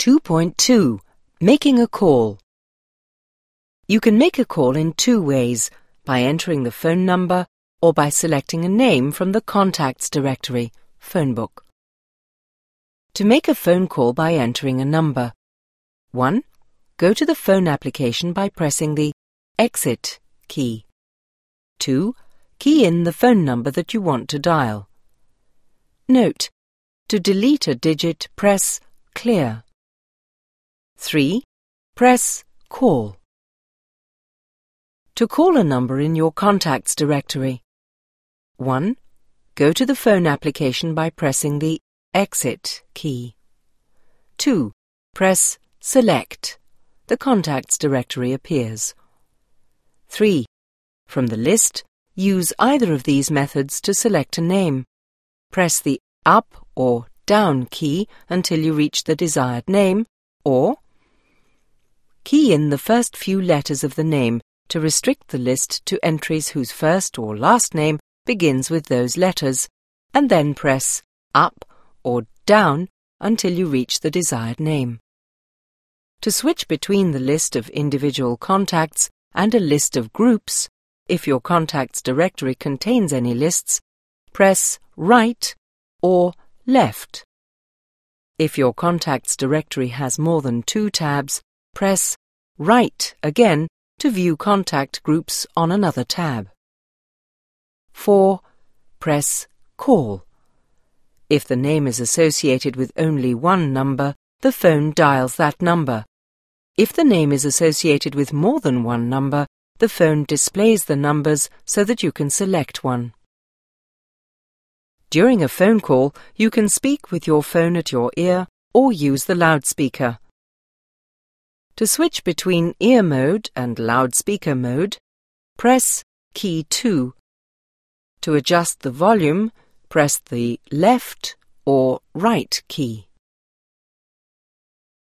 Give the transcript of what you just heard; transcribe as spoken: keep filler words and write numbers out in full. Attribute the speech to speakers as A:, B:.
A: two point two. Making a call. You can make a call in two ways, by entering the phone number or by selecting a name from the Contacts directory, phone book. To make a phone call by entering a number. one. Go to the phone application by pressing the Exit key. two. Key in the phone number that you want to dial. Note: to delete a digit, press Clear. three. Press Call. To call a number in your Contacts directory. one. Go to the phone application by pressing the Exit key. two. Press Select. The Contacts directory appears. three. From the list, use either of these methods to select a name. Press the Up or Down key until you reach the desired name, or key in the first few letters of the name to restrict the list to entries whose first or last name begins with those letters, and then press Up or Down until you reach the desired name. To switch between the list of individual contacts and a list of groups, if your Contacts directory contains any lists, press Right or Left. If your Contacts directory has more than two tabs, press Right again to view contact groups on another tab. four. Press Call. If the name is associated with only one number, the phone dials that number. If the name is associated with more than one number, the phone displays the numbers so that you can select one. During a phone call, you can speak with your phone at your ear or use the loudspeaker. To switch between ear mode and loudspeaker mode, press key two. To adjust the volume, press the left or right key.